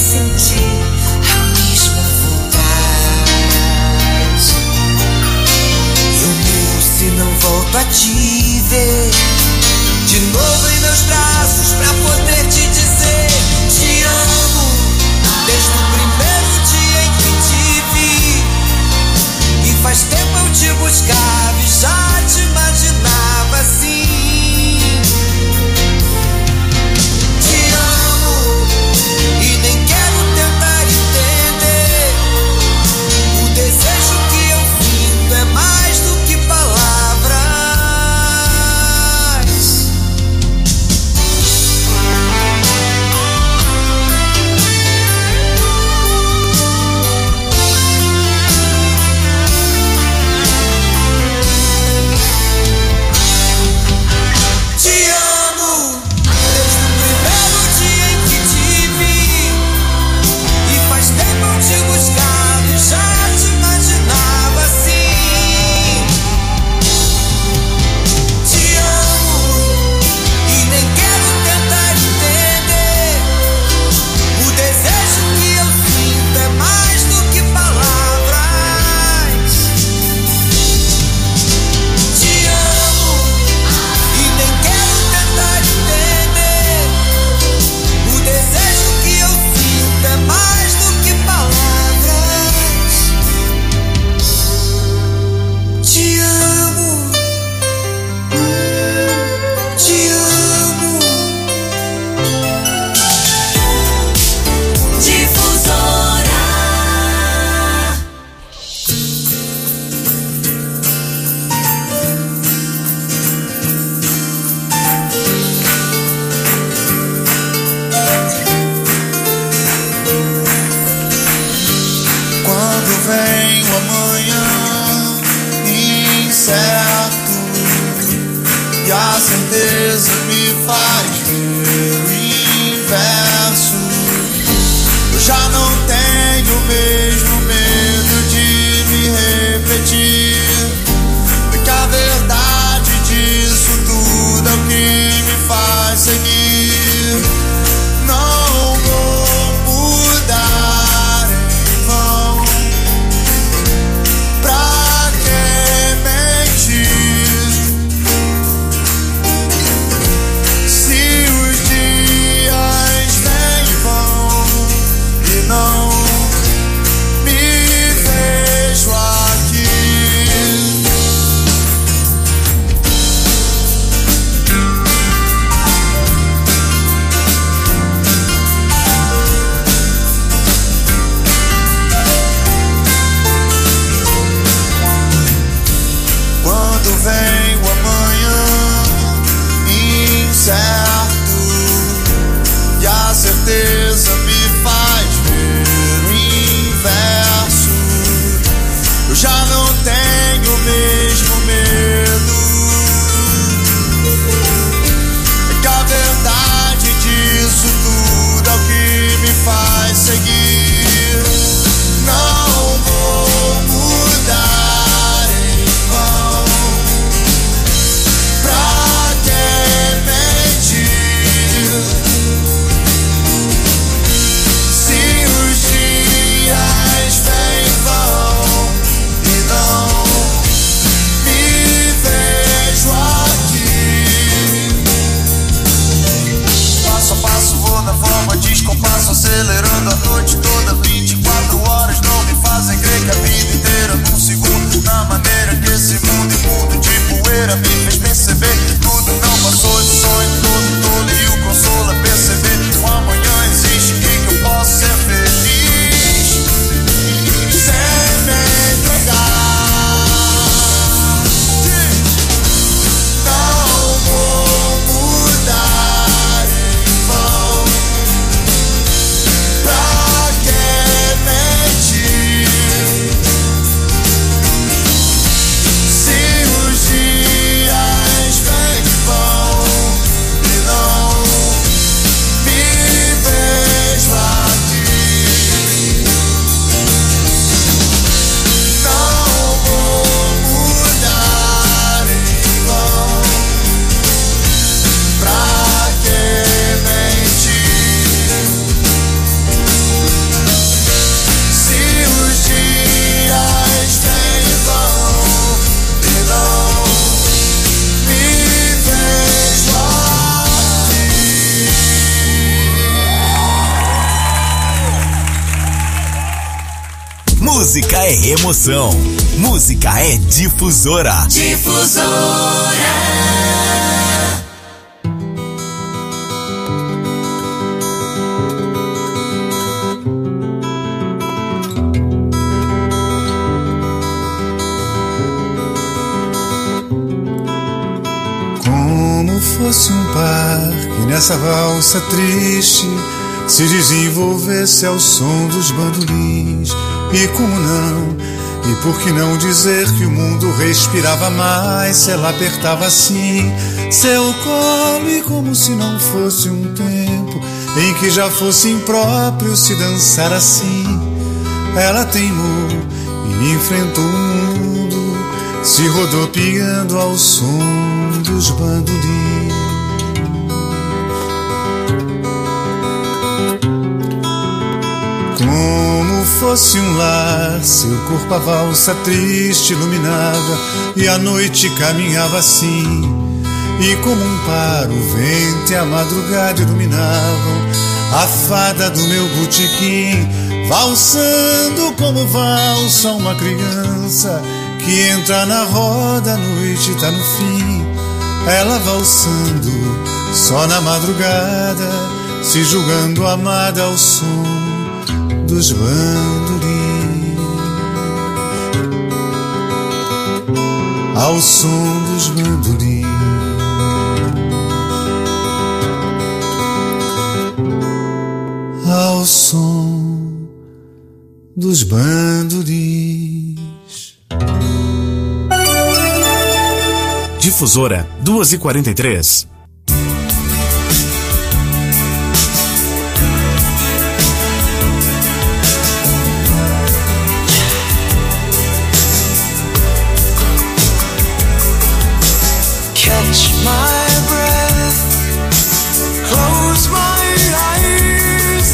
sentir a mesma vontade. Eu morro se não volto a te ver de novo em meus braços pra poder te dizer te amo. Desde o primeiro dia em que te vi, e faz tempo eu te buscava e já te imaginava assim. Te amo e nem quero tentar entender. O desejo que eu sinto é mais do que palavras. Te amo desde o primeiro dia em que te vi, e faz tempo eu te buscava e já te imaginava assim. Te amo e nem quero tentar entender. O desejo que eu sinto é mais do que palavras. Te amo e nem quero tentar entender. O desejo que eu sinto é mais do que palavras. Te amo, te amo. Difusora. Quando vem o amanhã incerto e a certeza me faz ver o inverso, eu já não tenho o mesmo medo de me refletir, porque a verdade disso tudo é o que me faz seguir. Não vou mudar em vão. Pra que mentir se os dias vêm e vão e não me vejo aqui? Quando vem o amanhã incerto e a certeza me faz ver o inverso, eu já não tenho o mesmo medo, é que a verdade disso tudo é o que me faz seguir. Não vou mudar em vão. Pra que mentir se os dias vêm e vão e não Música é emoção. Música é Difusora. Difusora. Como fosse um par que nessa valsa triste se desenvolvesse ao som dos bandolins. E como não, e por que não dizer que o mundo respirava mais se ela apertava assim seu colo, e como se não fosse um tempo em que já fosse impróprio se dançar assim. Ela teimou e enfrentou o mundo, se rodopiando ao som dos bandolins. Como fosse um lar, seu corpo a valsa triste iluminava, e a noite caminhava assim. E como um par, o vento e a madrugada iluminavam a fada do meu botequim, valsando como valsa uma criança que entra na roda, a noite tá no fim. Ela valsando só na madrugada, se julgando amada ao som dos bandolins, ao som dos bandolins, ao som dos bandolins. Difusora 2h43. Catch my breath, close my eyes,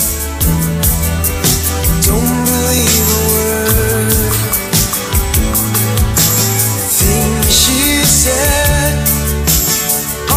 don't believe a word, things she said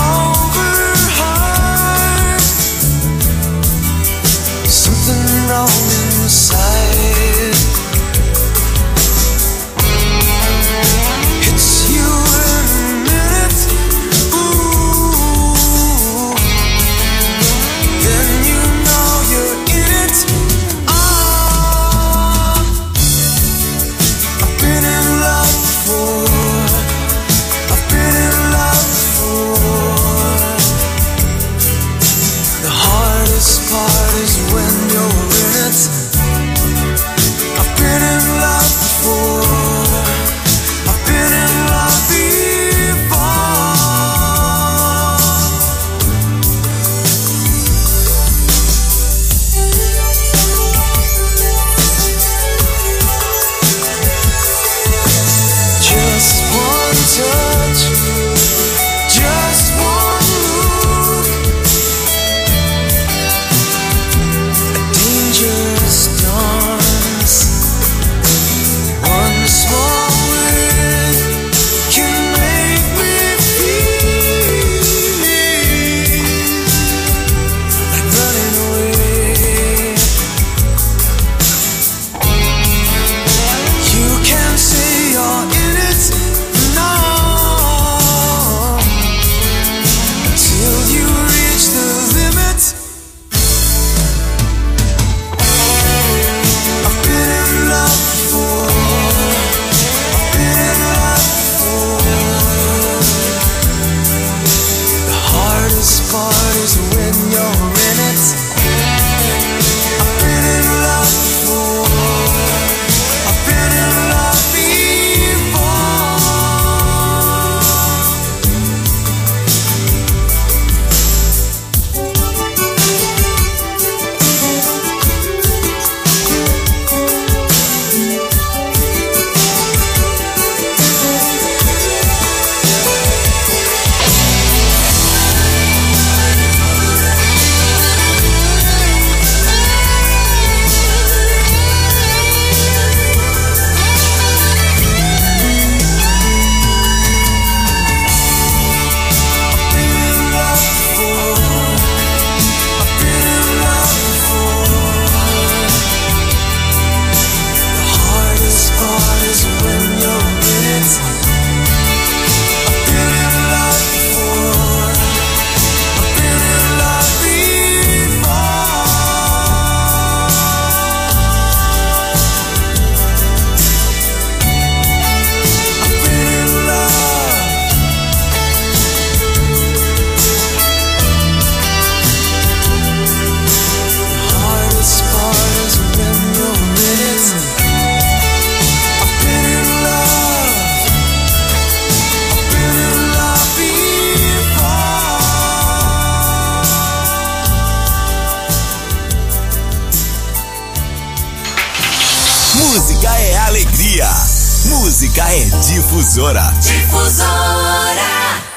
música é Difusora. Difusora.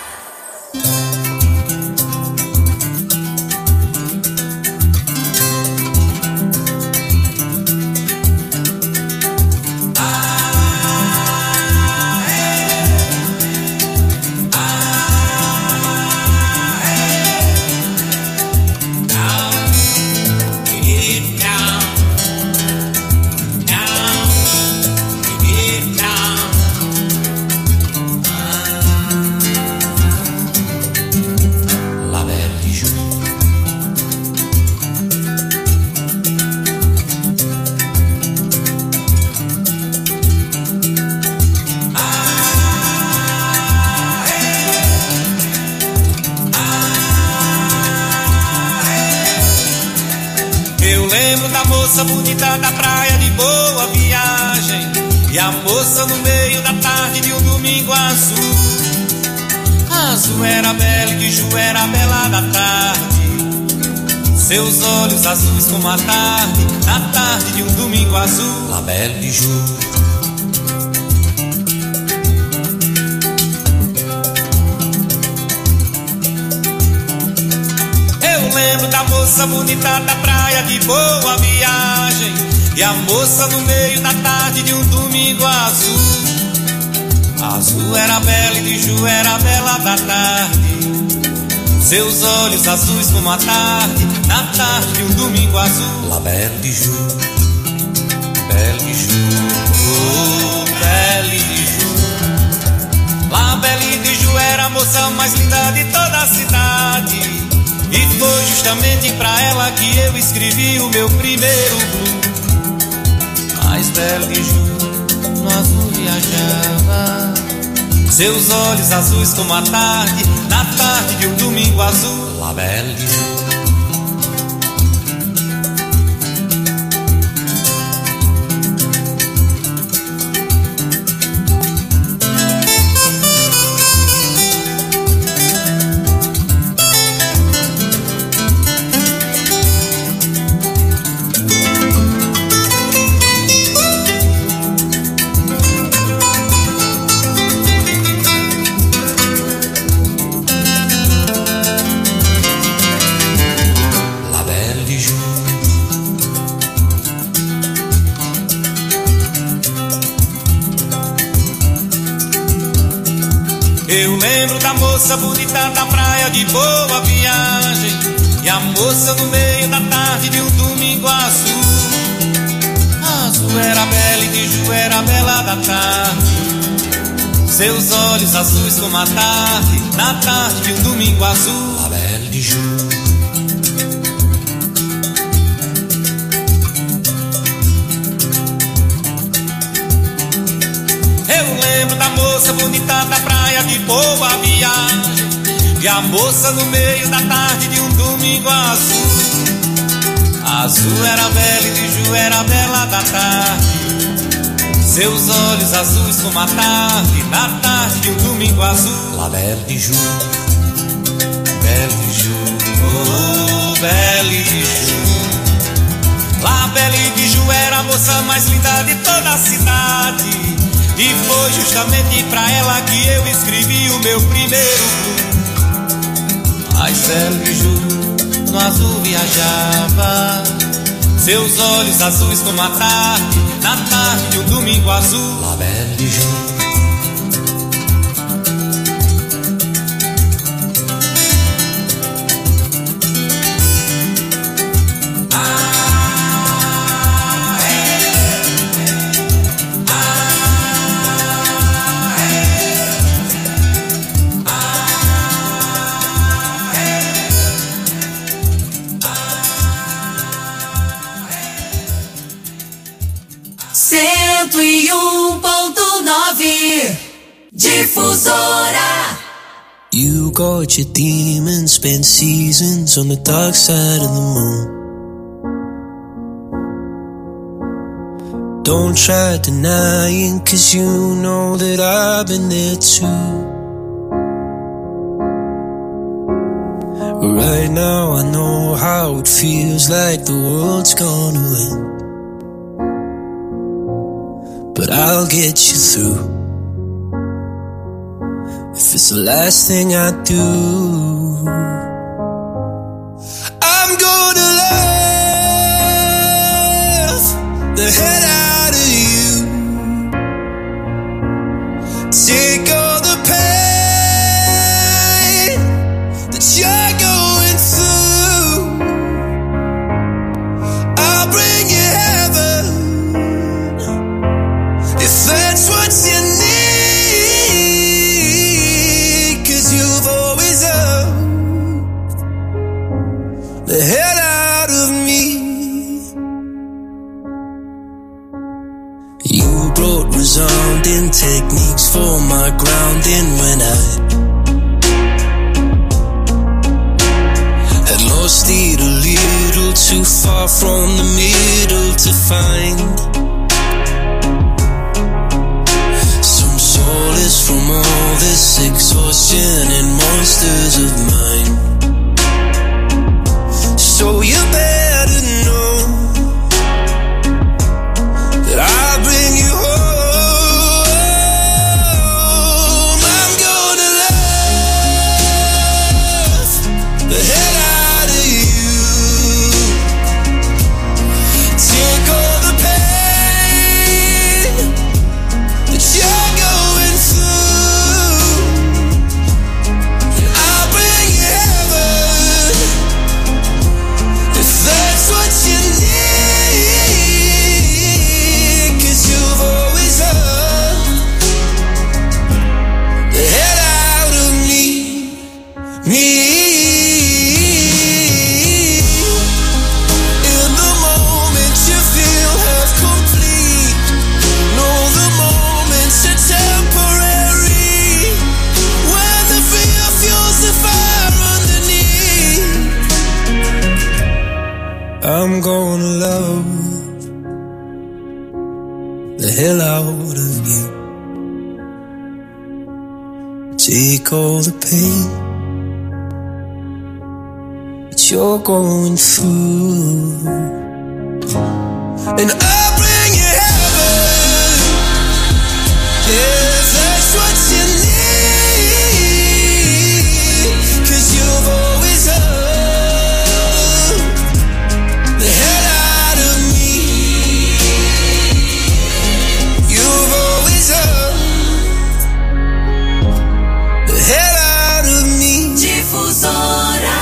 Moça bonita da praia de Boa Viagem, e a moça no meio da tarde de um domingo azul. Azul era bela e de Ju era bela da tarde, seus olhos azuis como a tarde, na tarde de um domingo azul. La Belle de Ju. Lembro da moça bonita da praia de Boa Viagem, e a moça no meio da tarde de um domingo azul. Azul era bela e de Ju era bela da tarde, seus olhos azuis como a tarde, na tarde de um domingo azul. La Belle de Ju, Belle de Ju, oh Belle de Ju. La Belle de Ju era a moça mais linda de toda a cidade, e foi justamente pra ela que eu escrevi o meu primeiro blues. Mais Belle de Ju no azul viajava, seus olhos azuis como a tarde, na tarde de um domingo azul. La Belle de Ju. Eu lembro da moça bonita da praia de Boa Viagem, e a moça no meio da tarde de um domingo azul. Azul era bela e de Ju era bela da tarde, seus olhos azuis como a tarde, na tarde de um domingo azul. La Belle de Ju. Eu lembro da moça bonita da praia de Boa Viagem, e a moça no meio da tarde de um domingo azul. Azul era bela e de Ju era bela da tarde, seus olhos azuis como a tarde, na tarde de um domingo azul. La Belle de Ju, Belle de Ju, oh Belle de Ju. La Belle de Ju era a moça mais linda de toda a cidade, e foi justamente pra ela que eu escrevi o meu primeiro blues. Mas Belle de Ju no azul viajava, seus olhos azuis como a tarde, na tarde de um domingo azul. La Belle de Ju. Difusora. You got your demons, spent seasons on the dark side of the moon. Don't try denying, 'cause you know that I've been there too. Right now I know how it feels like the world's gonna end, but I'll get you through. if it's the last thing I do. I'm gonna love the hell out of you. Take all the pain that you're going through. I'll bring you heaven if that's what you need, 'cause you've always loved the hell out of me. You brought resounding techniques for my grounding when I had lost it a little too far from the middle to find some solace from all this exhaustion and monsters of mine. So you better know that I'll bring you home. I'm gonna love the hell out of you. Take all the pain that you're going through, and I'll bring you heaven if that's what you need, 'cause you've always loved the hell out of me. In the moment you feel half complete, know the moments are temporary. When the fear fuels the fire underneath, I'm gonna love the hell out of you. Take all the pain that you're going through, and I'll bring you heaven if that's what you need, 'cause you've always loved the hell out of me. You've always loved the hell out of me. Difusora.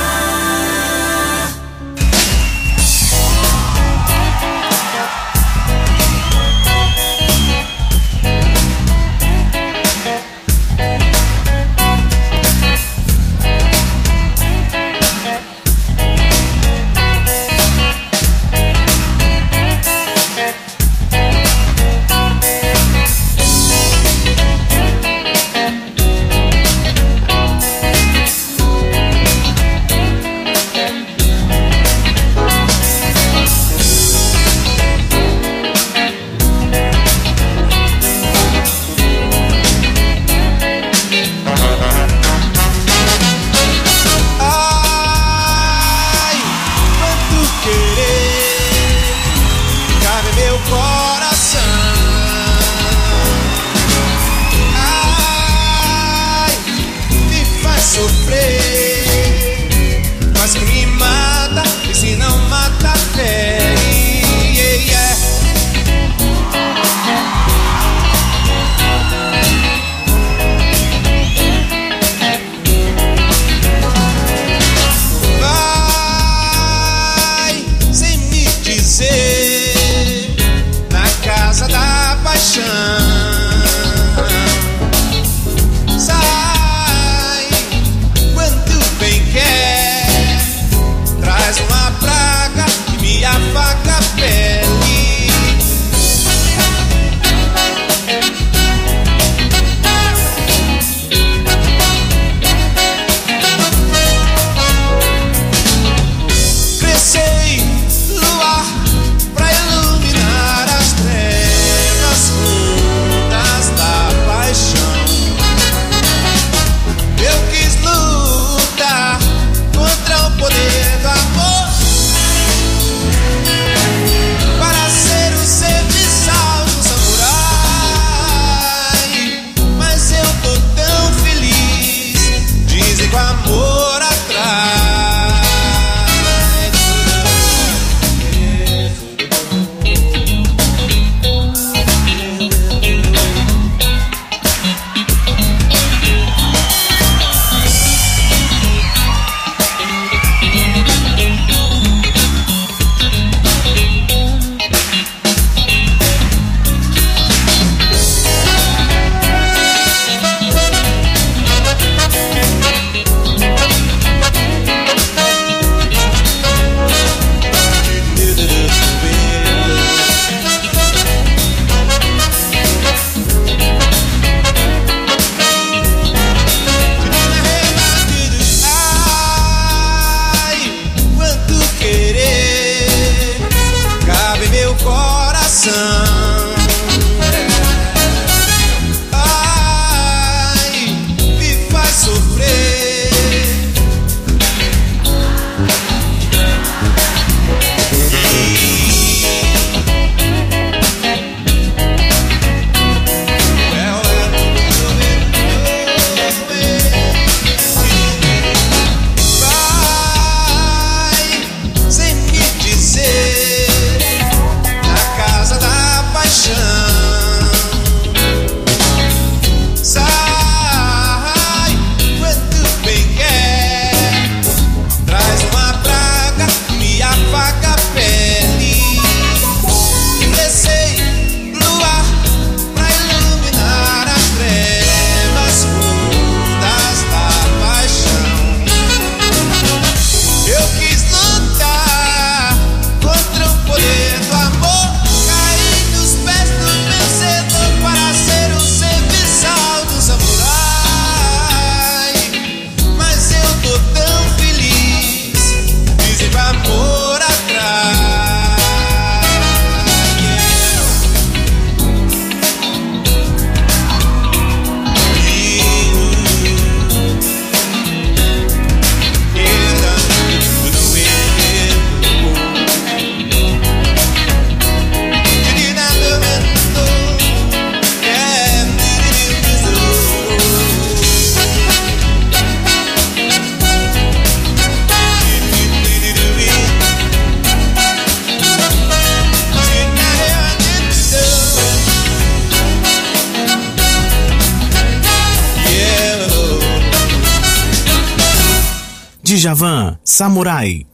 Djavan, Samurai.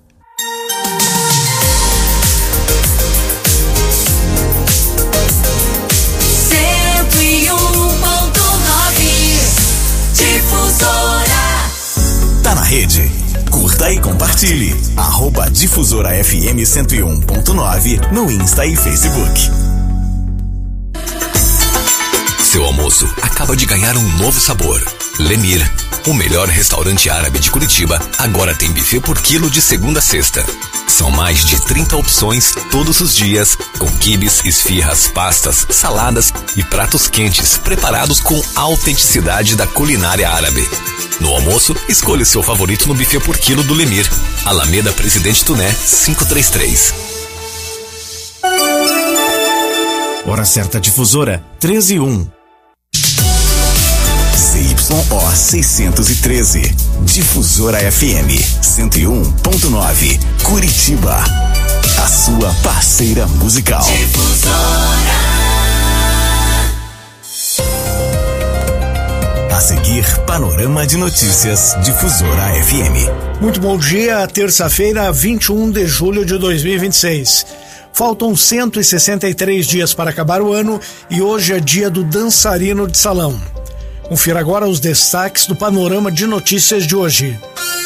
Tá na rede. Curta e compartilhe. @Difusora FM 101.9 no Insta e Facebook. Seu almoço acaba de ganhar um novo sabor. Lemir, o melhor restaurante árabe de Curitiba, agora tem buffet por quilo de segunda a sexta. São mais de 30 opções todos os dias, com quibes, esfirras, pastas, saladas e pratos quentes preparados com a autenticidade da culinária árabe. No almoço, escolha o seu favorito no buffet por quilo do Lemir, Alameda Presidente Tuné, 533. Hora certa difusora, 13h01. CYO 613, Difusora FM 101.9, Curitiba, a sua parceira musical. Difusora. A seguir, Panorama de Notícias, Difusora FM. Muito bom dia, terça-feira, 21 de julho de 2026. Faltam 163 dias para acabar o ano e hoje é dia do dançarino de salão. Confira agora os destaques do Panorama de Notícias de hoje.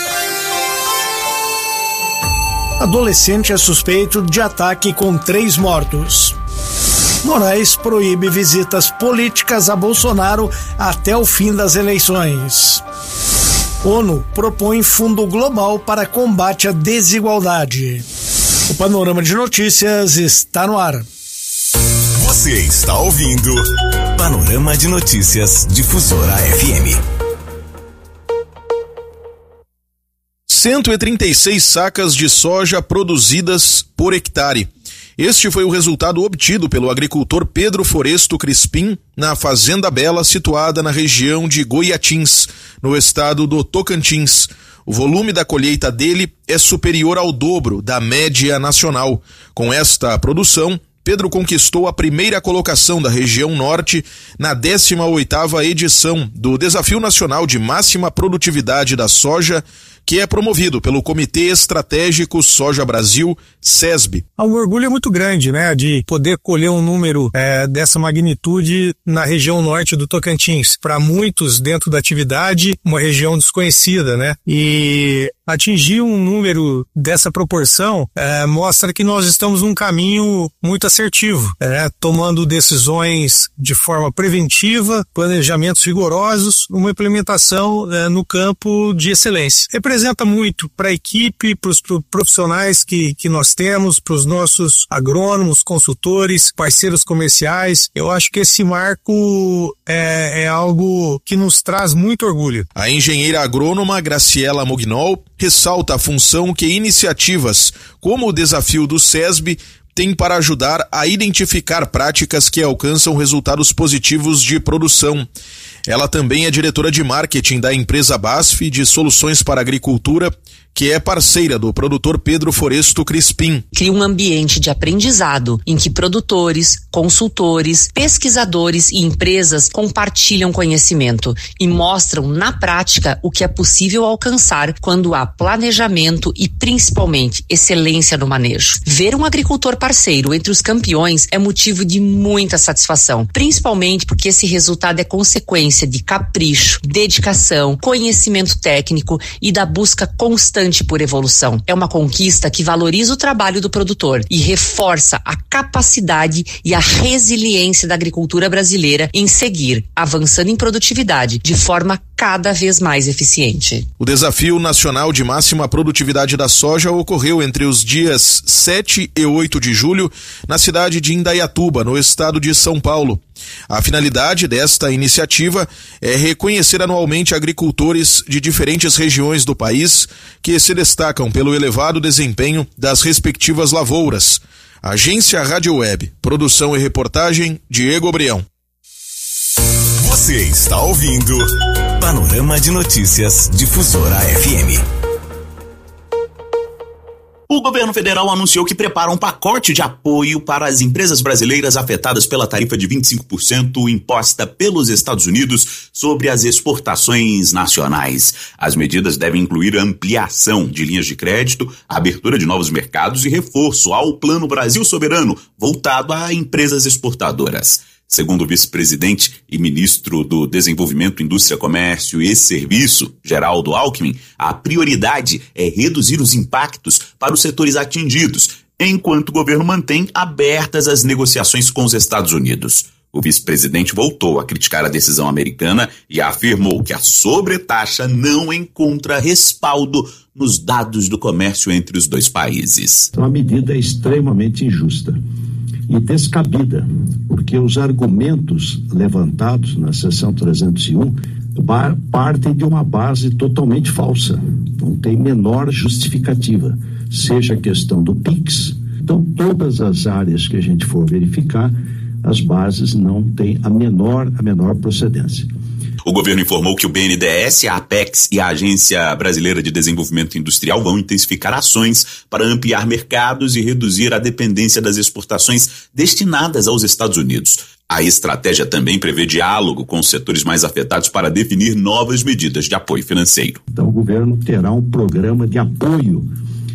Adolescente é suspeito de ataque com 3 mortos. Moraes proíbe visitas políticas a Bolsonaro até o fim das eleições. ONU propõe fundo global para combate à desigualdade. O Panorama de Notícias está no ar. Você está ouvindo Panorama de Notícias, Difusora FM. 136 sacas de soja produzidas por hectare. Este foi o resultado obtido pelo agricultor Pedro Foresto Crispim na Fazenda Bela, situada na região de Goiatins, no estado do Tocantins. O volume da colheita dele é superior ao dobro da média nacional. Com esta produção, Pedro conquistou a primeira colocação da região norte na 18ª edição do Desafio Nacional de Máxima Produtividade da Soja, que é promovido pelo Comitê Estratégico Soja Brasil, SESB. Um orgulho muito grande, né, de poder colher um número dessa magnitude na região norte do Tocantins. Para muitos dentro da atividade, uma região desconhecida, né, e atingir um número dessa proporção mostra que nós estamos num caminho muito assertivo, tomando decisões de forma preventiva, planejamentos rigorosos, uma implementação no campo de excelência. Representa muito para a equipe, para os profissionais que nós temos, para os nossos agrônomos, consultores, parceiros comerciais. Eu acho que esse marco é algo que nos traz muito orgulho. A engenheira agrônoma Graciela Mognol ressalta a função que iniciativas como o desafio do SESB têm para ajudar a identificar práticas que alcançam resultados positivos de produção. Ela também é diretora de marketing da empresa BASF de Soluções para a Agricultura, que é parceira do produtor Pedro Foresto Crispim. Cria um ambiente de aprendizado em que produtores, consultores, pesquisadores e empresas compartilham conhecimento e mostram na prática o que é possível alcançar quando há planejamento e principalmente excelência no manejo. Ver um agricultor parceiro entre os campeões é motivo de muita satisfação, principalmente porque esse resultado é consequência de capricho, dedicação, conhecimento técnico e da busca constante por evolução. É uma conquista que valoriza o trabalho do produtor e reforça a capacidade e a resiliência da agricultura brasileira em seguir avançando em produtividade de forma cada vez mais eficiente. O Desafio Nacional de Máxima Produtividade da Soja ocorreu entre os dias 7 e 8 de julho na cidade de Indaiatuba, no estado de São Paulo. A finalidade desta iniciativa é reconhecer anualmente agricultores de diferentes regiões do país que se destacam pelo elevado desempenho das respectivas lavouras. Agência Rádio Web, produção e reportagem Diego Brião. Você está ouvindo Panorama de Notícias, Difusora FM. O governo federal anunciou que prepara um pacote de apoio para as empresas brasileiras afetadas pela tarifa de 25% imposta pelos Estados Unidos sobre as exportações nacionais. As medidas devem incluir ampliação de linhas de crédito, abertura de novos mercados e reforço ao Plano Brasil Soberano, voltado a empresas exportadoras. Segundo o vice-presidente e ministro do Desenvolvimento, Indústria, Comércio e Serviço, Geraldo Alckmin, a prioridade é reduzir os impactos para os setores atingidos, enquanto o governo mantém abertas as negociações com os Estados Unidos. O vice-presidente voltou a criticar a decisão americana e afirmou que a sobretaxa não encontra respaldo nos dados do comércio entre os dois países. Então a medida é extremamente injusta e descabida, porque os argumentos levantados na seção 301 partem de uma base totalmente falsa, não tem menor justificativa, seja a questão do PIX. Então, todas as áreas que a gente for verificar, as bases não têm a menor procedência. O governo informou que o BNDES, a Apex e a Agência Brasileira de Desenvolvimento Industrial vão intensificar ações para ampliar mercados e reduzir a dependência das exportações destinadas aos Estados Unidos. A estratégia também prevê diálogo com os setores mais afetados para definir novas medidas de apoio financeiro. Então o governo terá um programa de apoio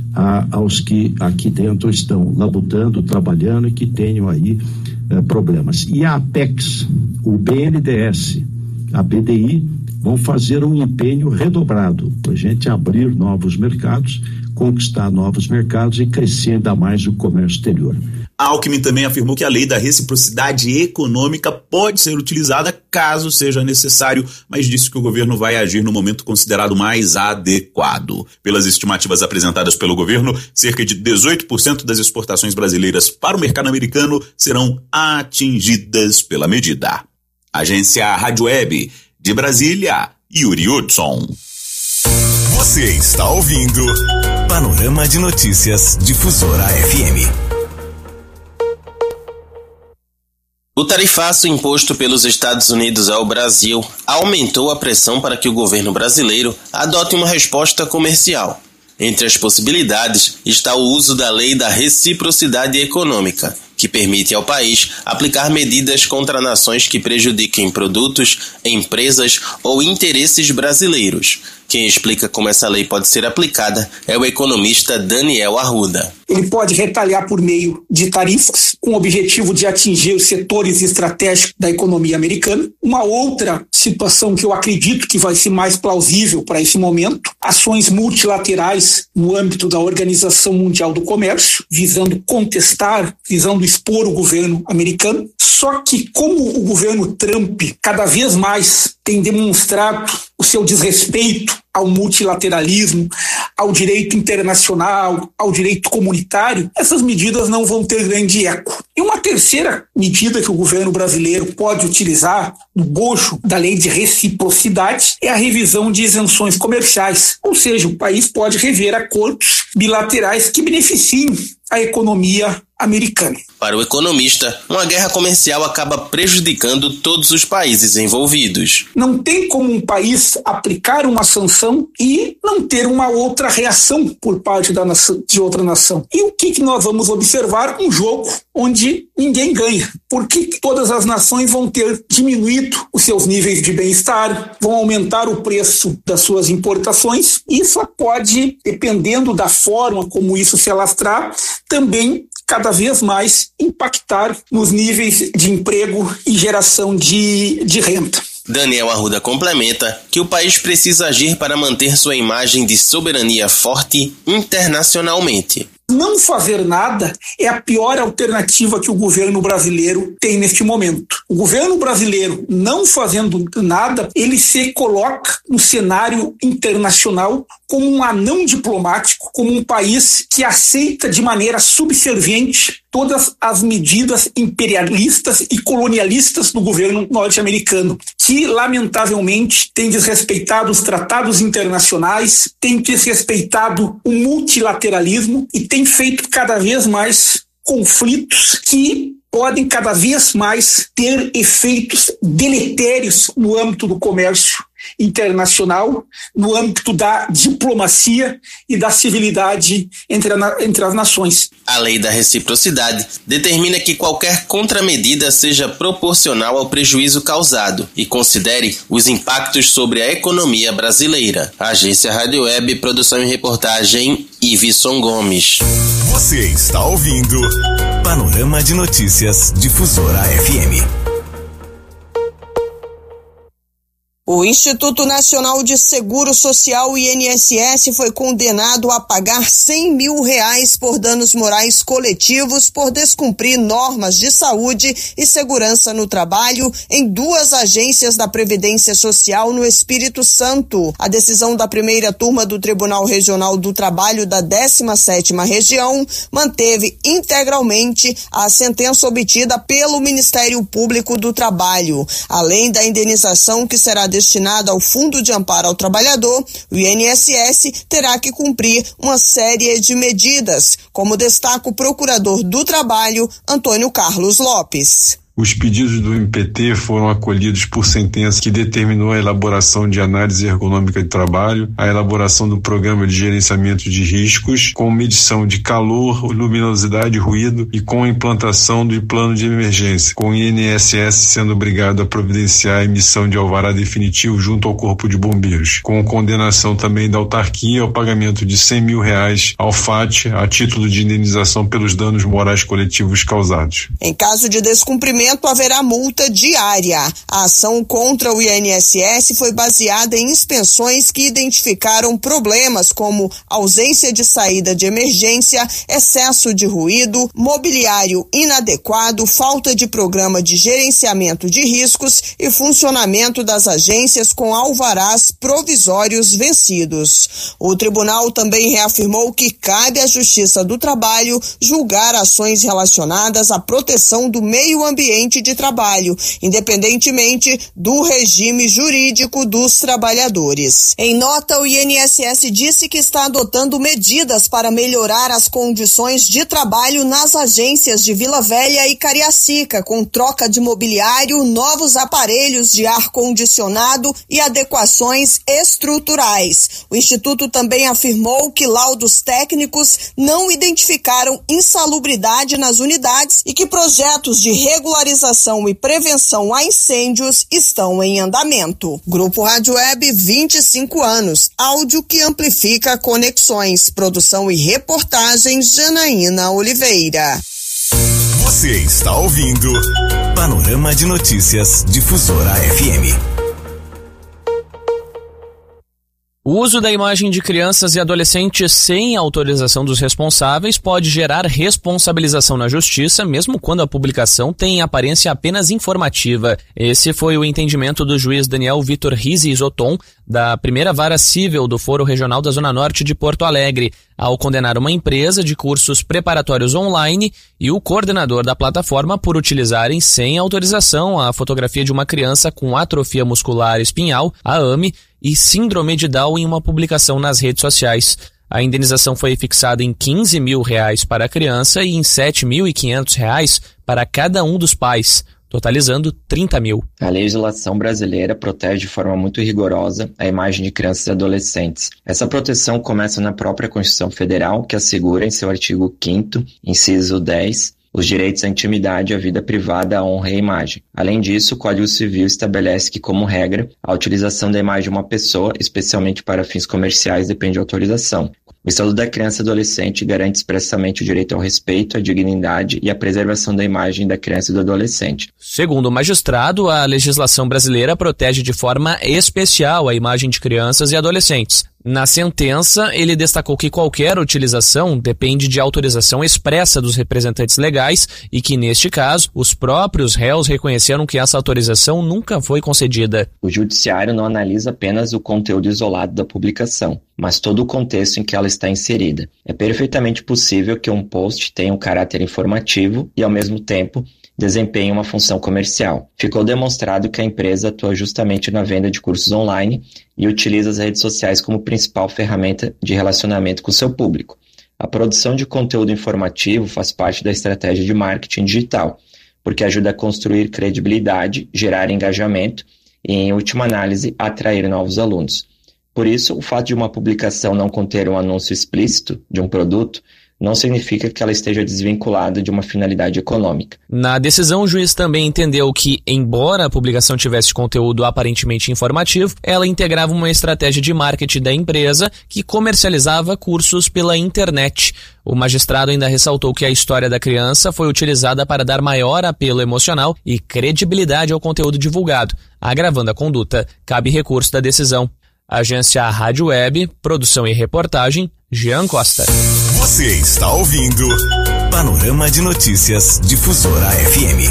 aos que aqui dentro estão labutando, trabalhando e que tenham aí problemas. E a Apex, o BNDES, a BDI vão fazer um empenho redobrado para a gente abrir novos mercados, conquistar novos mercados e crescer ainda mais o comércio exterior. Alckmin também afirmou que a lei da reciprocidade econômica pode ser utilizada caso seja necessário, mas disse que o governo vai agir no momento considerado mais adequado. Pelas estimativas apresentadas pelo governo, cerca de 18% das exportações brasileiras para o mercado americano serão atingidas pela medida. Agência Rádio Web de Brasília, Yuri Hudson. Você está ouvindo Panorama de Notícias Difusora FM. O tarifaço imposto pelos Estados Unidos ao Brasil aumentou a pressão para que o governo brasileiro adote uma resposta comercial. Entre as possibilidades está o uso da lei da reciprocidade econômica, que permite ao país aplicar medidas contra nações que prejudiquem produtos, empresas ou interesses brasileiros. Quem explica como essa lei pode ser aplicada é o economista Daniel Arruda. Ele pode retalhar por meio de tarifas, com o objetivo de atingir os setores estratégicos da economia americana. Uma outra situação que eu acredito que vai ser mais plausível para esse momento, ações multilaterais no âmbito da Organização Mundial do Comércio, visando contestar, visando expor o governo americano. Só que como o governo Trump cada vez mais tem demonstrado o seu desrespeito ao multilateralismo, ao direito internacional, ao direito comunitário, essas medidas não vão ter grande eco. E uma terceira medida que o governo brasileiro pode utilizar no bojo da lei de reciprocidade é a revisão de isenções comerciais, ou seja, o país pode rever acordos bilaterais que beneficiem a economia americana. Para o economista, uma guerra comercial acaba prejudicando todos os países envolvidos. Não tem como um país aplicar uma sanção e não ter uma outra reação por parte de outra nação. E o que nós vamos observar? Um jogo onde ninguém ganha, porque todas as nações vão ter diminuído os seus níveis de bem-estar, vão aumentar o preço das suas importações. Isso pode, dependendo da forma como isso se alastrar, também cada vez mais impactar nos níveis de emprego e geração de renda. Daniel Arruda complementa que o país precisa agir para manter sua imagem de soberania forte internacionalmente. Não fazer nada é a pior alternativa que o governo brasileiro tem neste momento. O governo brasileiro, não fazendo nada, ele se coloca no cenário internacional como um anão diplomático, como um país que aceita de maneira subserviente todas as medidas imperialistas e colonialistas do governo norte-americano, que lamentavelmente tem desrespeitado os tratados internacionais, tem desrespeitado o multilateralismo e tem feito cada vez mais conflitos que podem cada vez mais ter efeitos deletérios no âmbito do comércio internacional, no âmbito da diplomacia e da civilidade entre as nações. A lei da reciprocidade determina que qualquer contramedida seja proporcional ao prejuízo causado e considere os impactos sobre a economia brasileira. Agência Rádio Web, produção e reportagem, Ivisson Gomes. Você está ouvindo Panorama de Notícias Difusora FM. O Instituto Nacional de Seguro Social, INSS, foi condenado a pagar R$100 mil por danos morais coletivos por descumprir normas de saúde e segurança no trabalho em 2 agências da Previdência Social no Espírito Santo. A decisão da primeira turma do Tribunal Regional do Trabalho da 17ª Região manteve integralmente a sentença obtida pelo Ministério Público do Trabalho. Além da indenização que será destinada ao Fundo de Amparo ao Trabalhador, o INSS terá que cumprir uma série de medidas, como destaca o procurador do Trabalho, Antônio Carlos Lopes. Os pedidos do MPT foram acolhidos por sentença que determinou a elaboração de análise ergonômica de trabalho, a elaboração do programa de gerenciamento de riscos, com medição de calor, luminosidade e ruído e com a implantação do plano de emergência, com o INSS sendo obrigado a providenciar a emissão de alvará definitivo junto ao Corpo de Bombeiros, com condenação também da autarquia ao pagamento de R$100 mil ao FAT a título de indenização pelos danos morais coletivos causados. Em caso de descumprimento, haverá multa diária. A ação contra o INSS foi baseada em inspeções que identificaram problemas como ausência de saída de emergência, excesso de ruído, mobiliário inadequado, falta de programa de gerenciamento de riscos e funcionamento das agências com alvarás provisórios vencidos. O tribunal também reafirmou que cabe à Justiça do Trabalho julgar ações relacionadas à proteção do meio ambiente de trabalho, independentemente do regime jurídico dos trabalhadores. Em nota, o INSS disse que está adotando medidas para melhorar as condições de trabalho nas agências de Vila Velha e Cariacica, com troca de mobiliário, novos aparelhos de ar-condicionado e adequações estruturais. O Instituto também afirmou que laudos técnicos não identificaram insalubridade nas unidades e que projetos de regularização e prevenção a incêndios estão em andamento. Grupo Rádio Web, 25 anos. Áudio que amplifica conexões. Produção e reportagens, Janaína Oliveira. Você está ouvindo Panorama de Notícias Difusora FM. O uso da imagem de crianças e adolescentes sem autorização dos responsáveis pode gerar responsabilização na justiça, mesmo quando a publicação tem aparência apenas informativa. Esse foi o entendimento do juiz Daniel Vitor Rizzi Zoton, da primeira vara civil do Foro Regional da Zona Norte de Porto Alegre, ao condenar uma empresa de cursos preparatórios online e o coordenador da plataforma por utilizarem sem autorização a fotografia de uma criança com atrofia muscular espinhal, a AME, e síndrome de Down em uma publicação nas redes sociais. A indenização foi fixada em R$15 mil para a criança e em R$7.500 para cada um dos pais, totalizando R$30 mil. A legislação brasileira protege de forma muito rigorosa a imagem de crianças e adolescentes. Essa proteção começa na própria Constituição Federal, que assegura em seu artigo 5º, inciso 10, os direitos à intimidade, à vida privada, à honra e à imagem. Além disso, o Código Civil estabelece que, como regra, a utilização da imagem de uma pessoa, especialmente para fins comerciais, depende de autorização. O Estatuto da Criança e Adolescente garante expressamente o direito ao respeito, à dignidade e à preservação da imagem da criança e do adolescente. Segundo o magistrado, a legislação brasileira protege de forma especial a imagem de crianças e adolescentes. Na sentença, ele destacou que qualquer utilização depende de autorização expressa dos representantes legais e que, neste caso, os próprios réus reconheceram que essa autorização nunca foi concedida. O judiciário não analisa apenas o conteúdo isolado da publicação, mas todo o contexto em que ela está inserida. É perfeitamente possível que um post tenha um caráter informativo e, ao mesmo tempo, desempenhe uma função comercial. Ficou demonstrado que a empresa atua justamente na venda de cursos online e utiliza as redes sociais como principal ferramenta de relacionamento com seu público. A produção de conteúdo informativo faz parte da estratégia de marketing digital, porque ajuda a construir credibilidade, gerar engajamento e, em última análise, atrair novos alunos. Por isso, o fato de uma publicação não conter um anúncio explícito de um produto não significa que ela esteja desvinculada de uma finalidade econômica. Na decisão, o juiz também entendeu que, embora a publicação tivesse conteúdo aparentemente informativo, ela integrava uma estratégia de marketing da empresa que comercializava cursos pela internet. O magistrado ainda ressaltou que a história da criança foi utilizada para dar maior apelo emocional e credibilidade ao conteúdo divulgado. Agravando a conduta, cabe recurso da decisão. Agência Rádio Web, produção e reportagem, Jean Costa. Você está ouvindo Panorama de Notícias Difusora FM.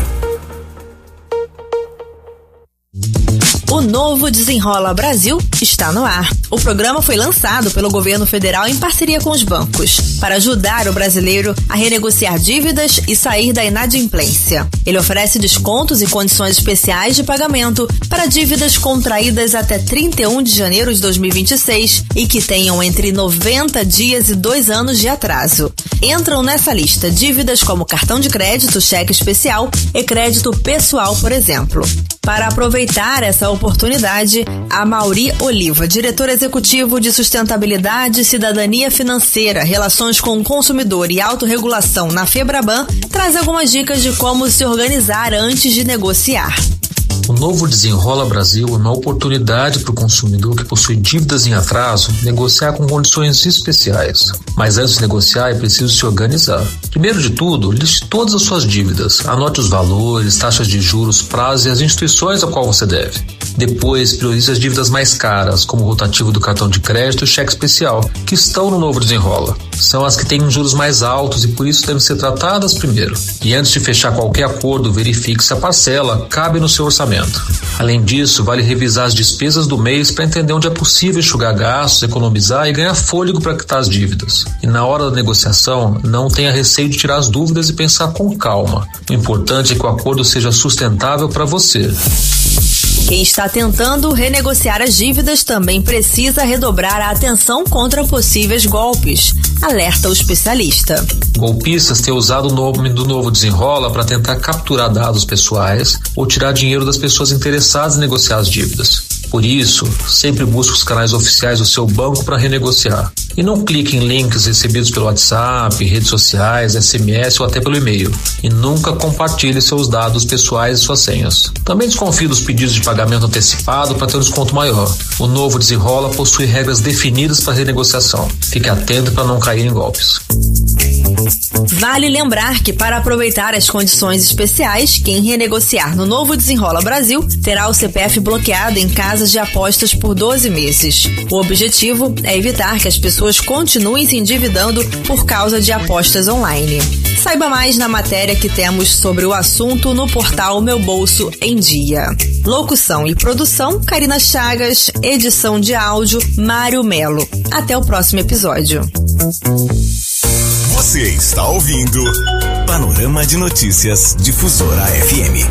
O novo Desenrola Brasil está no ar. O programa foi lançado pelo governo federal em parceria com os bancos, para ajudar o brasileiro a renegociar dívidas e sair da inadimplência. Ele oferece descontos e condições especiais de pagamento para dívidas contraídas até 31 de janeiro de 2026 e que tenham entre 90 dias e 2 anos de atraso. Entram nessa lista dívidas como cartão de crédito, cheque especial e crédito pessoal, por exemplo. Para aproveitar essa oportunidade, a Mauri Oliva, diretor executivo de Sustentabilidade, Cidadania Financeira, Relações com o Consumidor e Autorregulação na Febraban, traz algumas dicas de como se organizar antes de negociar. O novo Desenrola Brasil é uma oportunidade para o consumidor que possui dívidas em atraso negociar com condições especiais. Mas antes de negociar é preciso se organizar. Primeiro de tudo, liste todas as suas dívidas, anote os valores, taxas de juros, prazos e as instituições a qual você deve. Depois, priorize as dívidas mais caras, como o rotativo do cartão de crédito e o cheque especial, que estão no novo Desenrola. São as que têm juros mais altos e por isso devem ser tratadas primeiro. E antes de fechar qualquer acordo, verifique se a parcela cabe no seu orçamento. Além disso, vale revisar as despesas do mês para entender onde é possível enxugar gastos, economizar e ganhar fôlego para quitar as dívidas. E na hora da negociação, não tenha receio de tirar as dúvidas e pensar com calma. O importante é que o acordo seja sustentável para você. Quem está tentando renegociar as dívidas também precisa redobrar a atenção contra possíveis golpes, alerta o especialista. Golpistas têm usado o nome do novo Desenrola para tentar capturar dados pessoais ou tirar dinheiro das pessoas interessadas em negociar as dívidas. Por isso, sempre busque os canais oficiais do seu banco para renegociar. E não clique em links recebidos pelo WhatsApp, redes sociais, SMS ou até pelo e-mail. E nunca compartilhe seus dados pessoais e suas senhas. Também desconfie dos pedidos de pagamento antecipado para ter um desconto maior. O novo Desenrola possui regras definidas para renegociação. Fique atento para não cair em golpes. Vale lembrar que para aproveitar as condições especiais, quem renegociar no novo Desenrola Brasil terá o CPF bloqueado em casas de apostas por 12 meses. O objetivo é evitar que as pessoas continuem se endividando por causa de apostas online. Saiba mais na matéria que temos sobre o assunto no portal Meu Bolso em Dia. Locução e produção, Karina Chagas. Edição de áudio, Mário Melo. Até o próximo episódio. Você está ouvindo Panorama de Notícias Difusora FM.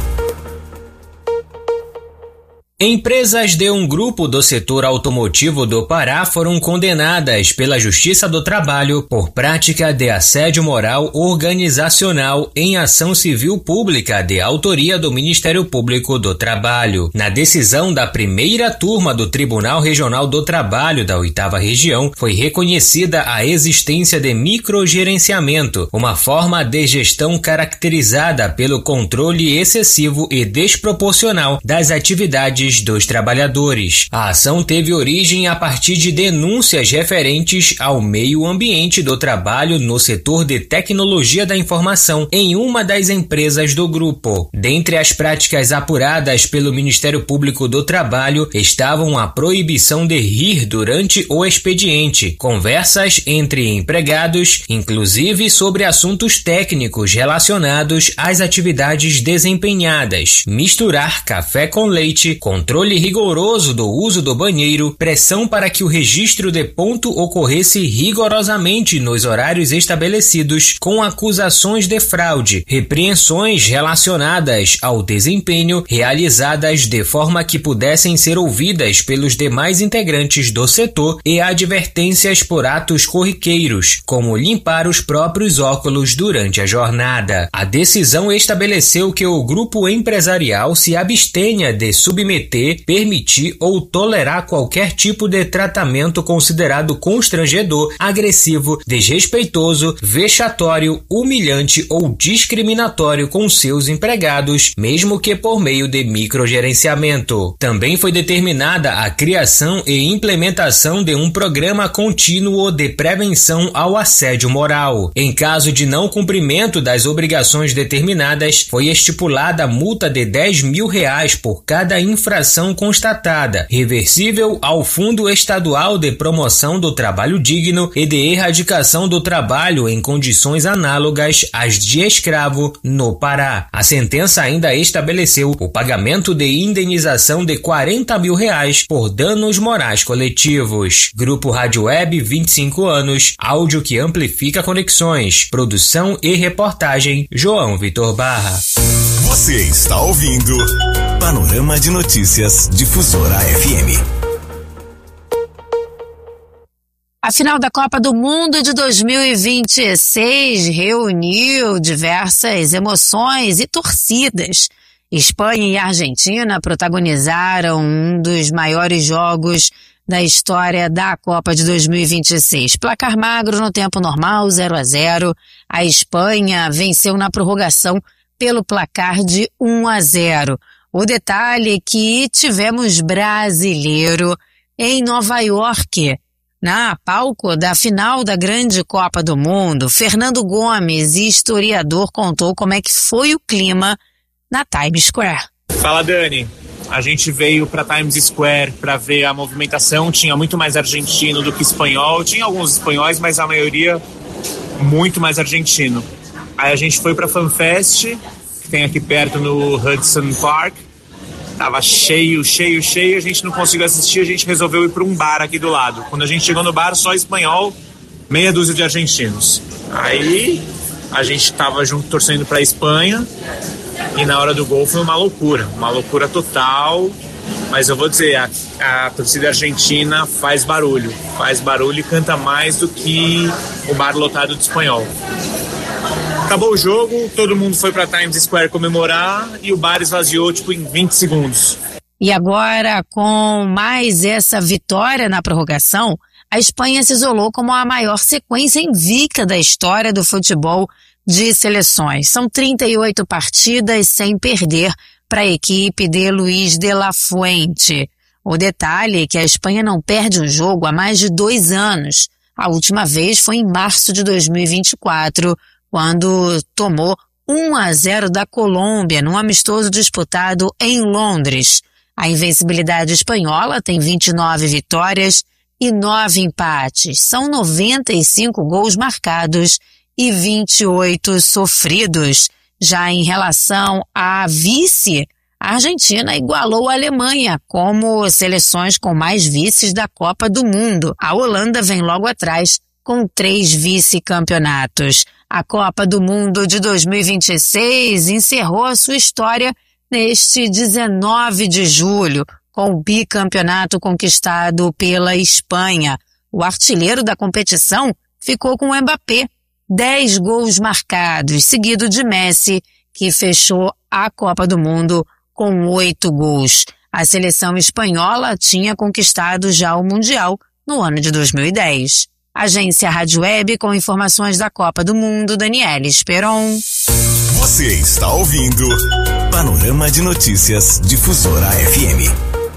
Empresas de um grupo do setor automotivo do Pará foram condenadas pela Justiça do Trabalho por prática de assédio moral organizacional em ação civil pública de autoria do Ministério Público do Trabalho. Na decisão da primeira turma do Tribunal Regional do Trabalho da 8ª Região, foi reconhecida a existência de microgerenciamento, uma forma de gestão caracterizada pelo controle excessivo e desproporcional das atividades dos trabalhadores. A ação teve origem a partir de denúncias referentes ao meio ambiente do trabalho no setor de tecnologia da informação em uma das empresas do grupo. Dentre as práticas apuradas pelo Ministério Público do Trabalho estavam a proibição de rir durante o expediente, conversas entre empregados, inclusive sobre assuntos técnicos relacionados às atividades desempenhadas, misturar café com leite, controle rigoroso do uso do banheiro, pressão para que o registro de ponto ocorresse rigorosamente nos horários estabelecidos, com acusações de fraude, repreensões relacionadas ao desempenho realizadas de forma que pudessem ser ouvidas pelos demais integrantes do setor e advertências por atos corriqueiros, como limpar os próprios óculos durante a jornada. A decisão estabeleceu que o grupo empresarial se abstenha de submeter cometer, permitir ou tolerar qualquer tipo de tratamento considerado constrangedor, agressivo, desrespeitoso, vexatório, humilhante ou discriminatório com seus empregados, mesmo que por meio de microgerenciamento. Também foi determinada a criação e implementação de um programa contínuo de prevenção ao assédio moral. Em caso de não cumprimento das obrigações determinadas, foi estipulada multa de R$10.000 por cada infração constatada, reversível ao Fundo Estadual de Promoção do Trabalho Digno e de Erradicação do Trabalho em condições análogas às de escravo no Pará. A sentença ainda estabeleceu o pagamento de indenização de R$40.000 por danos morais coletivos. Grupo Rádio Web, 25 anos, áudio que amplifica conexões. Produção e reportagem, João Vitor Barra. Você está ouvindo Panorama de Notícias Difusora FM. A final da Copa do Mundo de 2026 reuniu diversas emoções e torcidas. Espanha e Argentina protagonizaram um dos maiores jogos da história da Copa de 2026. Placar magro no tempo normal, 0-0. A Espanha venceu na prorrogação pelo placar de 1-0. O detalhe é que tivemos brasileiro em Nova York, na palco da final da grande Copa do Mundo. Fernando Gomes, historiador, contou como é que foi o clima na Times Square. Fala, Dani. A gente veio para Times Square para ver a movimentação. Tinha muito mais argentino do que espanhol. Tinha alguns espanhóis, mas a maioria muito mais argentino. Aí a gente foi para a FanFest, que tem aqui perto no Hudson Park. Tava cheio. A gente não conseguiu assistir, a gente resolveu ir para um bar aqui do lado. Quando a gente chegou no bar, só espanhol, meia dúzia de argentinos. Aí a gente tava junto torcendo para a Espanha. E na hora do gol foi uma loucura total, mas eu vou dizer, a torcida argentina faz barulho e canta mais do que o bar lotado de espanhol. Acabou o jogo, todo mundo foi para Times Square comemorar e o bar esvaziou em 20 segundos. E agora, com mais essa vitória na prorrogação, a Espanha se isolou como a maior sequência invicta da história do futebol de seleções. São 38 partidas sem perder para a equipe de Luis de la Fuente. O detalhe é que a Espanha não perde um jogo há mais de 2 anos. A última vez foi em março de 2024, quando tomou 1-0 da Colômbia num amistoso disputado em Londres. A invencibilidade espanhola tem 29 vitórias e 9 empates. São 95 gols marcados e 28 sofridos. Já em relação à vice, a Argentina igualou a Alemanha como seleções com mais vices da Copa do Mundo. A Holanda vem logo atrás com 3 vice-campeonatos. A Copa do Mundo de 2026 encerrou a sua história neste 19 de julho, com o bicampeonato conquistado pela Espanha. O artilheiro da competição ficou com o Mbappé, 10 gols marcados, seguido de Messi, que fechou a Copa do Mundo com 8 gols. A seleção espanhola tinha conquistado já o Mundial no ano de 2010. Agência Rádio Web com informações da Copa do Mundo, Daniela Esperon. Você está ouvindo Panorama de Notícias Difusora FM.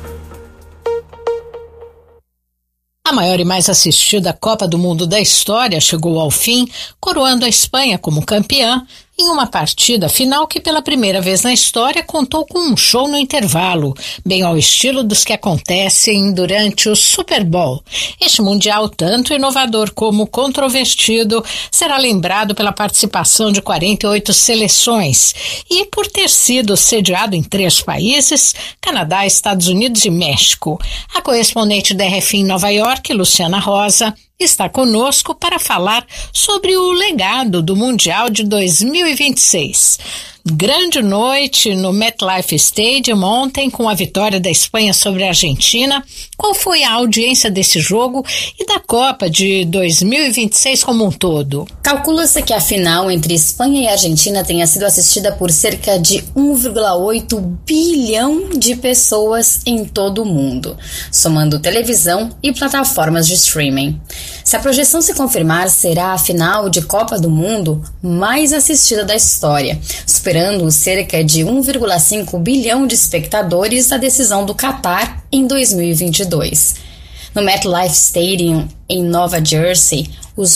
A maior e mais assistida Copa do Mundo da história chegou ao fim, coroando a Espanha como campeã em uma partida final que pela primeira vez na história contou com um show no intervalo, bem ao estilo dos que acontecem durante o Super Bowl. Este mundial, tanto inovador como controvertido, será lembrado pela participação de 48 seleções e por ter sido sediado em 3 países, Canadá, Estados Unidos e México. A correspondente da RFI em Nova York, Luciana Rosa, está conosco para falar sobre o legado do Mundial de 2026. Grande noite no MetLife Stadium ontem com a vitória da Espanha sobre a Argentina. Qual foi a audiência desse jogo e da Copa de 2026 como um todo? Calcula-se que a final entre Espanha e Argentina tenha sido assistida por cerca de 1,8 bilhão de pessoas em todo o mundo, somando televisão e plataformas de streaming. Se a projeção se confirmar, será a final de Copa do Mundo mais assistida da história, superando cerca de 1,5 bilhão de espectadores da decisão do Catar em 2022. No MetLife Stadium, em Nova Jersey, os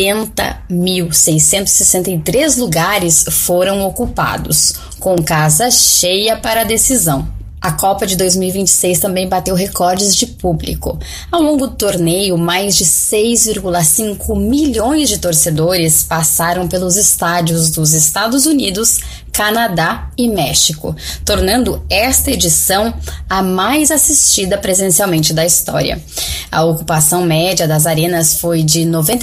80.663 lugares foram ocupados, com casa cheia para a decisão. A Copa de 2026 também bateu recordes de público. Ao longo do torneio, mais de 6,5 milhões de torcedores passaram pelos estádios dos Estados Unidos, Canadá e México, tornando esta edição a mais assistida presencialmente da história. A ocupação média das arenas foi de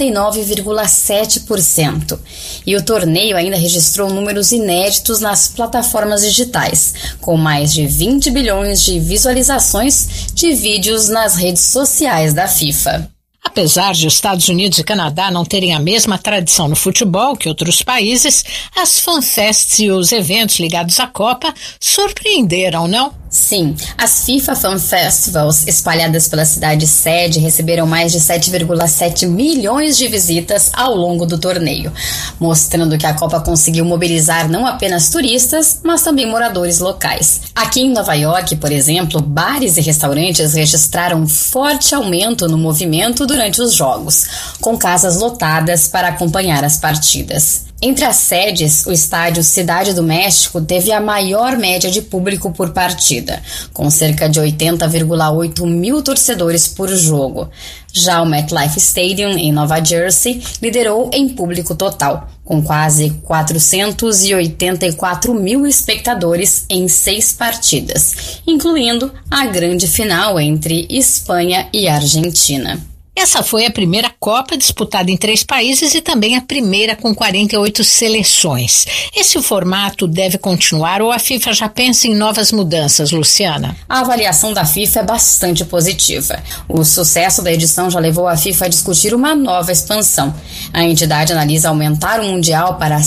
99,7%. E o torneio ainda registrou números inéditos nas plataformas digitais, com mais de 20 bilhões de visualizações de vídeos nas redes sociais da FIFA. Apesar de os Estados Unidos e Canadá não terem a mesma tradição no futebol que outros países, as fanfests e os eventos ligados à Copa surpreenderam, não? Sim, as FIFA Fan Festivals espalhadas pela cidade sede receberam mais de 7,7 milhões de visitas ao longo do torneio, mostrando que a Copa conseguiu mobilizar não apenas turistas, mas também moradores locais. Aqui em Nova York, por exemplo, bares e restaurantes registraram forte aumento no movimento durante os jogos, com casas lotadas para acompanhar as partidas. Entre as sedes, o estádio Cidade do México teve a maior média de público por partida, com cerca de 80,8 mil torcedores por jogo. Já o MetLife Stadium, em Nova Jersey, liderou em público total, com quase 484 mil espectadores em 6 partidas, incluindo a grande final entre Espanha e Argentina. Essa foi a primeira Copa disputada em 3 países e também a primeira com 48 seleções. Esse formato deve continuar ou a FIFA já pensa em novas mudanças, Luciana? A avaliação da FIFA é bastante positiva. O sucesso da edição já levou a FIFA a discutir uma nova expansão. A entidade analisa aumentar o Mundial para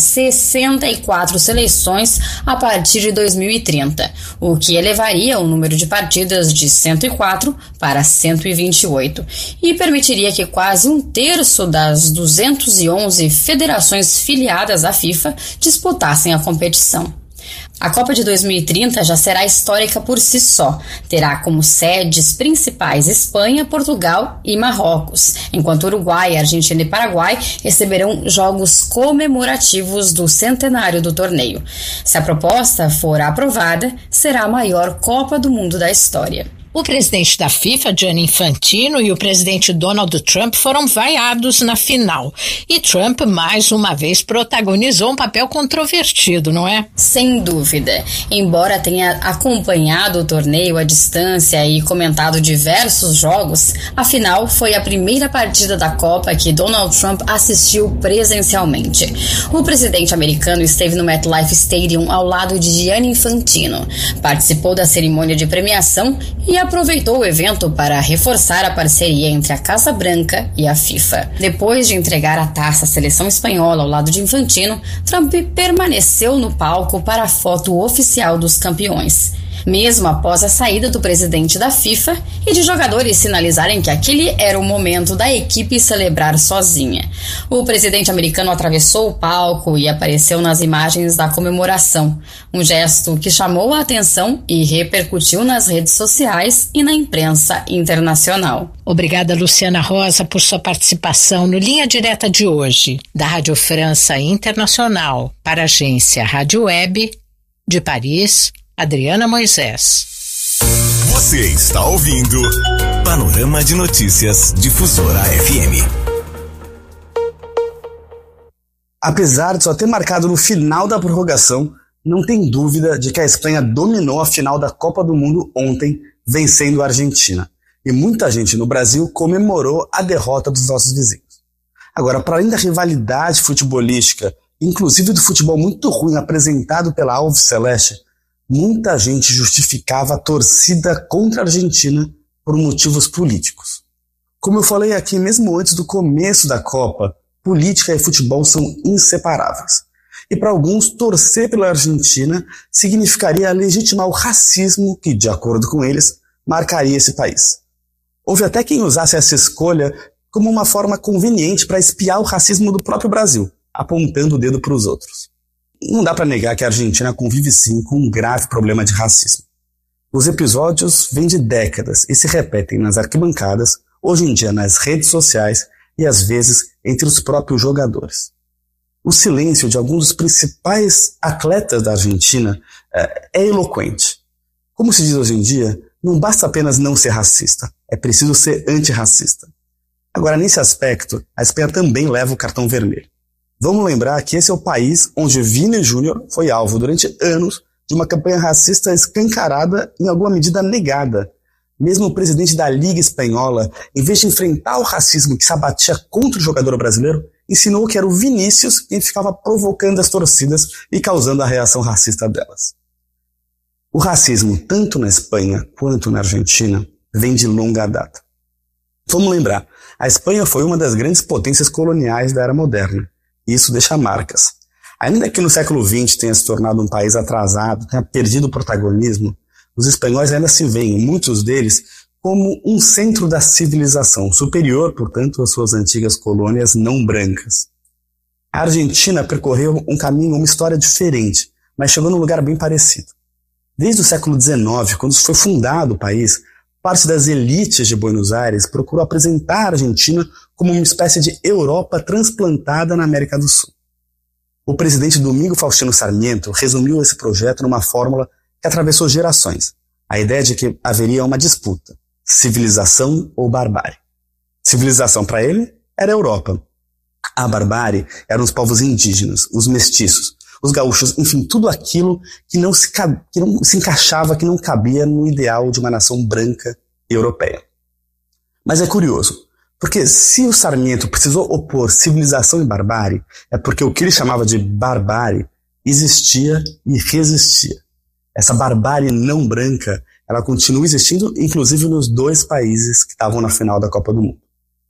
64 seleções a partir de 2030, o que elevaria o número de partidas de 104 para 128 e permitiria que quase 1/3 das 211 federações filiadas à FIFA disputassem a competição. A Copa de 2030 já será histórica por si só. Terá como sedes principais Espanha, Portugal e Marrocos, enquanto Uruguai, Argentina e Paraguai receberão jogos comemorativos do centenário do torneio. Se a proposta for aprovada, será a maior Copa do Mundo da história. O presidente da FIFA, Gianni Infantino, e o presidente Donald Trump foram vaiados na final. E Trump, mais uma vez, protagonizou um papel controvertido, não é? Sem dúvida. Embora tenha acompanhado o torneio à distância e comentado diversos jogos, a final foi a primeira partida da Copa que Donald Trump assistiu presencialmente. O presidente americano esteve no MetLife Stadium ao lado de Gianni Infantino, participou da cerimônia de premiação e aproveitou o evento para reforçar a parceria entre a Casa Branca e a FIFA. Depois de entregar a taça à seleção espanhola ao lado de Infantino, Trump permaneceu no palco para a foto oficial dos campeões. Mesmo após a saída do presidente da FIFA e de jogadores sinalizarem que aquele era o momento da equipe celebrar sozinha. O presidente americano atravessou o palco e apareceu nas imagens da comemoração, um gesto que chamou a atenção e repercutiu nas redes sociais e na imprensa internacional. Obrigada, Luciana Rosa, por sua participação no Linha Direta de hoje, da Rádio França Internacional para a agência Rádio Web de Paris, Adriana Moisés. Você está ouvindo Panorama de Notícias Difusora FM. Apesar de só ter marcado no final da prorrogação, não tem dúvida de que a Espanha dominou a final da Copa do Mundo ontem, vencendo a Argentina. E muita gente no Brasil comemorou a derrota dos nossos vizinhos. Agora, para além da rivalidade futebolística inclusive do futebol muito ruim apresentado pela Alves Celeste, muita gente justificava a torcida contra a Argentina por motivos políticos. Como eu falei aqui mesmo antes do começo da Copa, política e futebol são inseparáveis. E para alguns, torcer pela Argentina significaria legitimar o racismo que, de acordo com eles, marcaria esse país. Houve até quem usasse essa escolha como uma forma conveniente para espiar o racismo do próprio Brasil, apontando o dedo para os outros. Não dá para negar que a Argentina convive sim com um grave problema de racismo. Os episódios vêm de décadas e se repetem nas arquibancadas, hoje em dia nas redes sociais e às vezes entre os próprios jogadores. O silêncio de alguns dos principais atletas da Argentina é eloquente. Como se diz hoje em dia, não basta apenas não ser racista, é preciso ser antirracista. Agora, nesse aspecto, a Espanha também leva o cartão vermelho. Vamos lembrar que esse é o país onde Vini Júnior foi alvo durante anos de uma campanha racista escancarada e em alguma medida negada. Mesmo o presidente da Liga Espanhola, em vez de enfrentar o racismo que se abatia contra o jogador brasileiro, ensinou que era o Vinícius quem ficava provocando as torcidas e causando a reação racista delas. O racismo, tanto na Espanha quanto na Argentina, vem de longa data. Vamos lembrar, a Espanha foi uma das grandes potências coloniais da era moderna, e isso deixa marcas. Ainda que no século XX tenha se tornado um país atrasado, tenha perdido o protagonismo, os espanhóis ainda se veem, muitos deles, como um centro da civilização, superior, portanto, às suas antigas colônias não brancas. A Argentina percorreu um caminho, uma história diferente, mas chegou num lugar bem parecido. Desde o século XIX, quando foi fundado o país, parte das elites de Buenos Aires procurou apresentar a Argentina como uma espécie de Europa transplantada na América do Sul. O presidente Domingo Faustino Sarmiento resumiu esse projeto numa fórmula que atravessou gerações. A ideia de que haveria uma disputa, civilização ou barbárie. Civilização para ele era a Europa. A barbárie eram os povos indígenas, os mestiços, os gaúchos, enfim, tudo aquilo que não se encaixava, que não cabia no ideal de uma nação branca e europeia. Mas é curioso, porque se o Sarmiento precisou opor civilização e barbárie, é porque o que ele chamava de barbárie existia e resistia. Essa barbárie não branca, ela continua existindo, inclusive nos dois países que estavam na final da Copa do Mundo.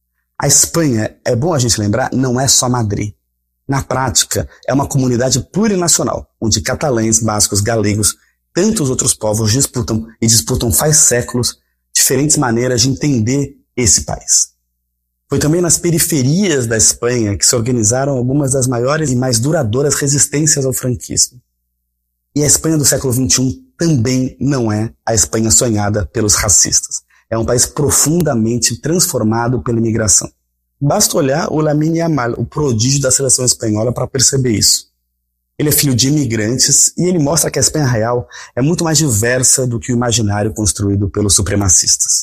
A Espanha, é bom a gente lembrar, não é só Madrid. Na prática, é uma comunidade plurinacional, onde catalães, bascos, galegos, tantos outros povos disputam faz séculos diferentes maneiras de entender esse país. Foi também nas periferias da Espanha que se organizaram algumas das maiores e mais duradouras resistências ao franquismo. E a Espanha do século XXI também não é a Espanha sonhada pelos racistas. É um país profundamente transformado pela imigração. Basta olhar o Lamine Yamal, o prodígio da seleção espanhola, para perceber isso. Ele é filho de imigrantes e ele mostra que a Espanha real é muito mais diversa do que o imaginário construído pelos supremacistas.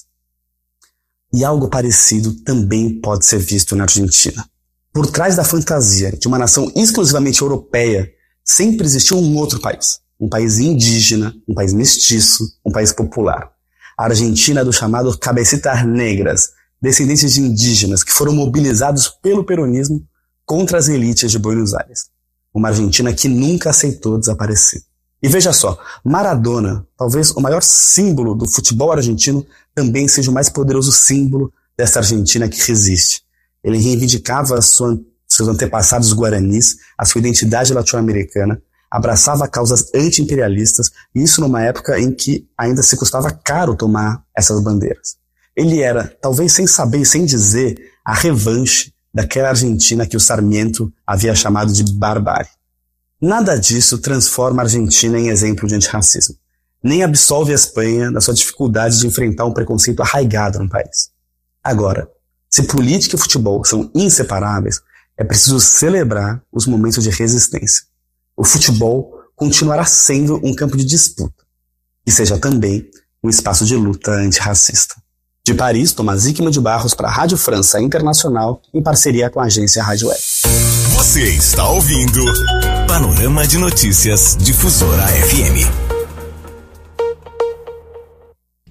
E algo parecido também pode ser visto na Argentina. Por trás da fantasia de uma nação exclusivamente europeia, sempre existiu um outro país. Um país indígena, um país mestiço, um país popular. A Argentina é do chamado Cabecitas Negras, descendentes de indígenas que foram mobilizados pelo peronismo contra as elites de Buenos Aires. Uma Argentina que nunca aceitou desaparecer. E veja só, Maradona, talvez o maior símbolo do futebol argentino, também seja o mais poderoso símbolo dessa Argentina que resiste. Ele reivindicava seus antepassados guaranis, a sua identidade latino-americana, abraçava causas anti-imperialistas, e isso numa época em que ainda se custava caro tomar essas bandeiras. Ele era, talvez sem saber e sem dizer, a revanche daquela Argentina que o Sarmiento havia chamado de barbárie. Nada disso transforma a Argentina em exemplo de antirracismo, nem absolve a Espanha da sua dificuldade de enfrentar um preconceito arraigado no país. Agora, se política e futebol são inseparáveis, é preciso celebrar os momentos de resistência. O futebol continuará sendo um campo de disputa, e seja também um espaço de luta antirracista. De Paris, Tomás Hickman de Barros para a Rádio França Internacional, em parceria com a agência Rádio Web. Você está ouvindo Panorama de Notícias Difusora FM.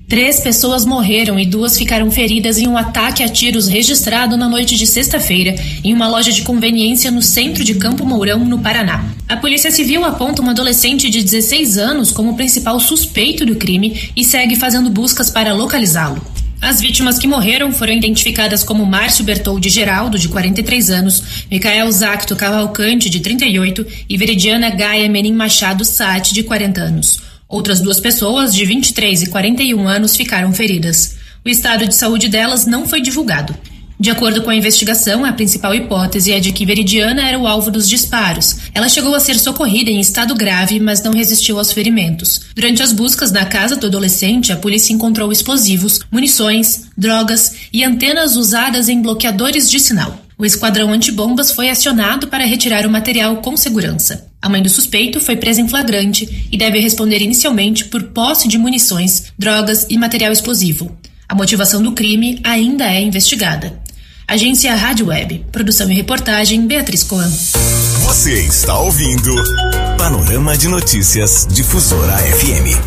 3 pessoas morreram e 2 ficaram feridas em um ataque a tiros registrado na noite de sexta-feira em uma loja de conveniência no centro de Campo Mourão, no Paraná. A Polícia Civil aponta um adolescente de 16 anos como principal suspeito do crime e segue fazendo buscas para localizá-lo. As vítimas que morreram foram identificadas como Márcio Bertoldi Geraldo, de 43 anos, Micael Zacto Cavalcante, de 38 e Veridiana Gaia Menin Machado Saat, de 40 anos. Outras 2 pessoas, de 23 e 41 anos, ficaram feridas. O estado de saúde delas não foi divulgado. De acordo com a investigação, a principal hipótese é de que Veridiana era o alvo dos disparos. Ela chegou a ser socorrida em estado grave, mas não resistiu aos ferimentos. Durante as buscas na casa do adolescente, a polícia encontrou explosivos, munições, drogas e antenas usadas em bloqueadores de sinal. O esquadrão antibombas foi acionado para retirar o material com segurança. A mãe do suspeito foi presa em flagrante e deve responder inicialmente por posse de munições, drogas e material explosivo. A motivação do crime ainda é investigada. Agência Rádio Web. Produção e reportagem, Beatriz Coan. Você está ouvindo Panorama de Notícias Difusora FM.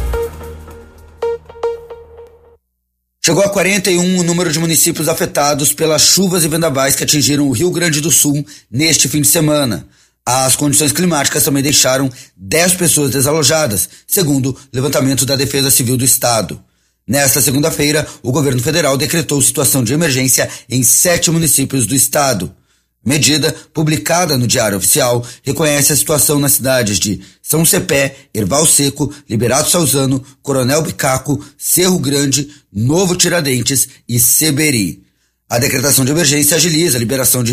Chegou a 41 o número de municípios afetados pelas chuvas e vendavais que atingiram o Rio Grande do Sul neste fim de semana. As condições climáticas também deixaram 10 pessoas desalojadas, segundo o levantamento da Defesa Civil do Estado. Nesta segunda-feira, o governo federal decretou situação de emergência em 7 municípios do estado. Medida, publicada no Diário Oficial, reconhece a situação nas cidades de São Cepé, Erval Seco, Liberato Salzano, Coronel Bicaco, Cerro Grande, Novo Tiradentes e Seberi. A decretação de emergência agiliza a liberação de